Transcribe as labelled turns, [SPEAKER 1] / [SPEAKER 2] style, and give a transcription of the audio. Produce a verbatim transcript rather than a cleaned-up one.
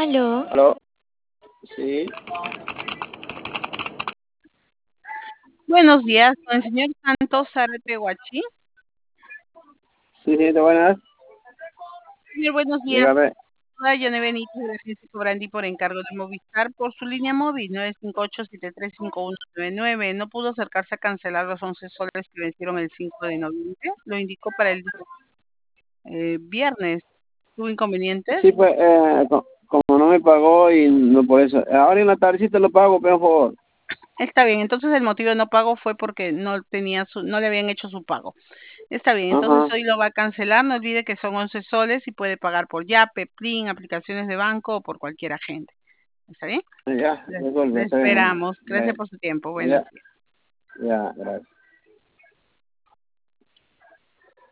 [SPEAKER 1] Aló.
[SPEAKER 2] Aló, sí,
[SPEAKER 3] Buenos días, con el señor Santos Zárate Huachi.
[SPEAKER 2] sí, sí, de buenas,
[SPEAKER 3] Señor, buenos días.
[SPEAKER 2] dígame.
[SPEAKER 3] Hola, Yone Benítez de la agencia Cobrandi por encargo de Movistar por su línea móvil nueve cinco ocho siete tres cinco uno nueve nueve. No pudo acercarse a cancelar los once soles que vencieron el cinco de noviembre. Lo indicó para el eh, viernes. ¿Tuvo inconvenientes?
[SPEAKER 2] Sí, pues, eh, co- como no me pagó y no por eso, ahora en la tardecita lo pago, por favor.
[SPEAKER 3] Está bien, entonces el motivo de no pago fue porque no tenía su, no le habían hecho su pago. Está bien, entonces
[SPEAKER 2] Ajá,
[SPEAKER 3] hoy lo va a cancelar. No olvide que son once soles y puede pagar por Yape, Plin, aplicaciones de banco o por cualquier agente. ¿Está bien?
[SPEAKER 2] ya,
[SPEAKER 3] Le,
[SPEAKER 2] resuelve,
[SPEAKER 3] le
[SPEAKER 2] está bien.
[SPEAKER 3] esperamos. Gracias
[SPEAKER 2] Ya,
[SPEAKER 3] por su tiempo. Buenos
[SPEAKER 2] ya,
[SPEAKER 3] días.
[SPEAKER 2] ya, gracias.